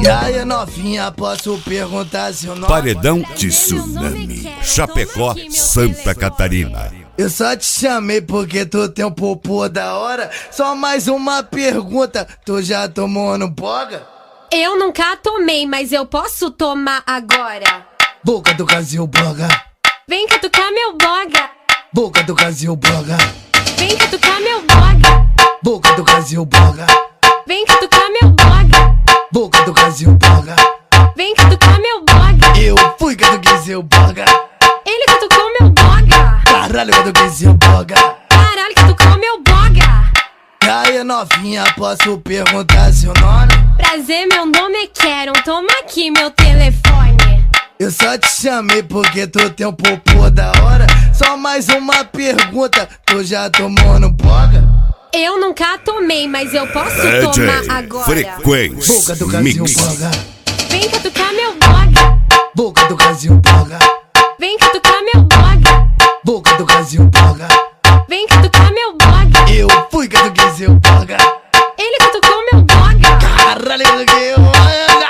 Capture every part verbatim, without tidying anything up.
E aí, novinha, posso perguntar seu nome? Paredão Tsunami, Chapecó, Santa Catarina. Eu só te chamei porque tu tem um popô da hora. Só mais uma pergunta, tu já tomou no boga? Eu nunca tomei, mas eu posso tomar agora. Boca do Brasil boga. Vem catucar meu boga. Boca do Brasil boga. Vem catucar meu boga. Boca do Brasil boga. Vem catucar meu boga. Boca do Brasil boga. Vem catucar meu boga. Eu fui catuquei seu boga. Ele catucou meu boga. Caralho, catuquei seu boga. Caralho, catucou meu boga. E aí, novinha, posso perguntar seu nome? Prazer, meu nome é Quero. Toma aqui meu telefone. Eu só te chamei porque tu tem um popô da hora. Só mais uma pergunta, tu já tomou no boga? Eu nunca tomei, mas eu posso D J tomar agora. Frequência Boca do Brasil Mix. boga. Vem catucar meu boga. Boca do Brasil boga. Vem catucar meu boga. Boca do Brasil boga. Vem catucar meu boga. Eu fui catuquei seu boga. Ele catucou meu boga. Caralho, catuquei o boga.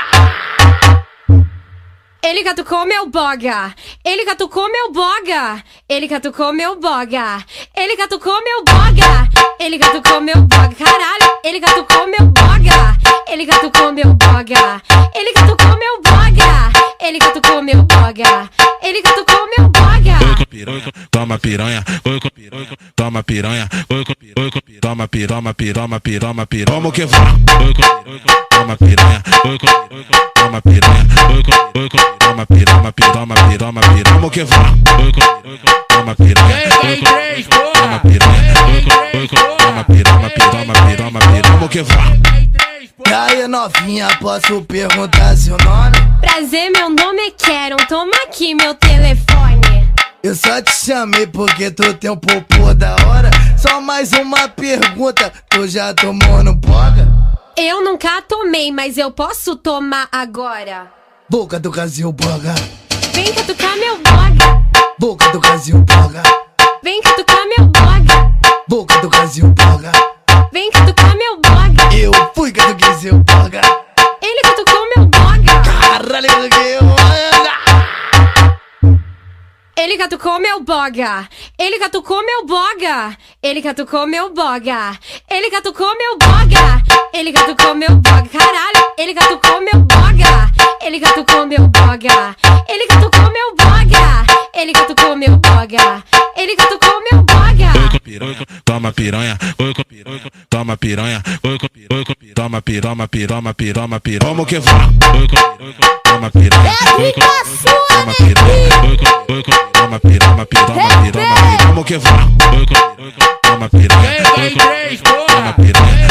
Ele catucou meu boga. Ele catucou meu boga. Ele catucou meu boga. Ele catucou meu boga. Ele catucou meu boga. Caralho, ele catucou meu boga. Ele catucou meu boga. Ele catucou meu boga. Ele catucou meu boga. Ele catucou meu boga. Oi com piranha, toma piranha. Oi com piranha, toma piranha. Oi com piranha, toma piroma, piroma, piroma, piroma. Como que vai? Oi com piranha, toma piranha. Oi com piranha, toma piranha. Oi com oi com piroma, piroma, piroma, piroma, piroma. Como que vai? Oi com piranha, toma piranha. Oi com toma piranha. Oi com oi com toma piroma, piroma, piroma, piroma. Como que vai? E aí, novinha, posso perguntar seu nome? Prazer, meu nome é Quero. Toma aqui meu telefone. Eu só te chamei porque tu tem um popô da hora. Só mais uma pergunta, tu já tomou no boga? Eu nunca tomei, mas eu posso tomar agora. Boca do Brasil boga. Vem catucar meu boga. Boca do Brasil boga. Vem catucar meu boga. Boca do Brasil boga. Vem catucar meu boga. Eu fui catuquei seu boga. Ele catucou meu boga. Caralho, catuquei o boga. Ele catucou meu boga. Ele catucou meu boga. Ele catucou meu boga. Ele catucou meu boga. Ele catucou meu boga. Caralho, ele catucou meu boga. Ele catucou meu boga. Ele catucou meu boga. Ele catucou meu boga. Ele catucou meu boga. Oi com piranha, toma piranha. Oi com piranha, toma piranha. Oi com oi com toma piroma, piroma, piroma, piroma. Como que vai? Oi com piranha, toma piranha. Oi com toma piranha. Oi com oi com toma piroma, piroma, piroma. Como que vai? Oi com toma piranha. Oi com toma piranha.